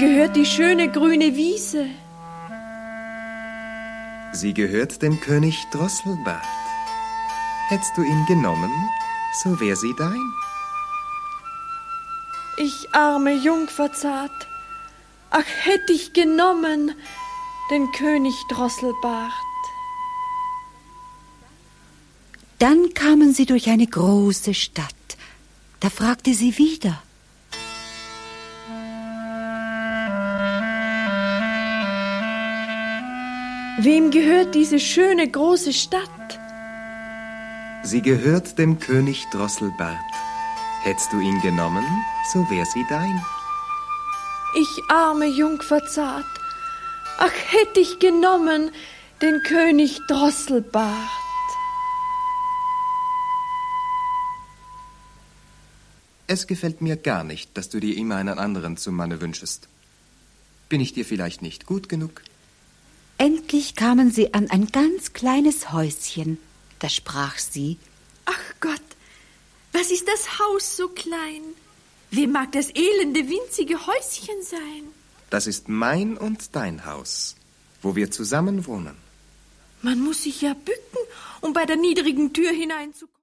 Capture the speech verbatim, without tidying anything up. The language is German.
gehört die schöne grüne Wiese? Sie gehört dem König Drosselbart. Hättest du ihn genommen, so wär sie dein. Ich arme Jungfer zart, ach, hätt ich genommen den König Drosselbart. Dann kamen sie durch eine große Stadt. Da fragte sie wieder: Wem gehört diese schöne große Stadt? Sie gehört dem König Drosselbart. Hättest du ihn genommen, so wär sie dein. Ich arme Jungfer zart, ach, hätt ich genommen den König Drosselbart. Es gefällt mir gar nicht, dass du dir immer einen anderen zum Manne wünschest. Bin ich dir vielleicht nicht gut genug? Endlich kamen sie an ein ganz kleines Häuschen. Da sprach sie: Ach Gott, was ist das Haus so klein? Wem mag das elende, winzige Häuschen sein? Das ist mein und dein Haus, wo wir zusammen wohnen. Man muss sich ja bücken, um bei der niedrigen Tür hineinzukommen.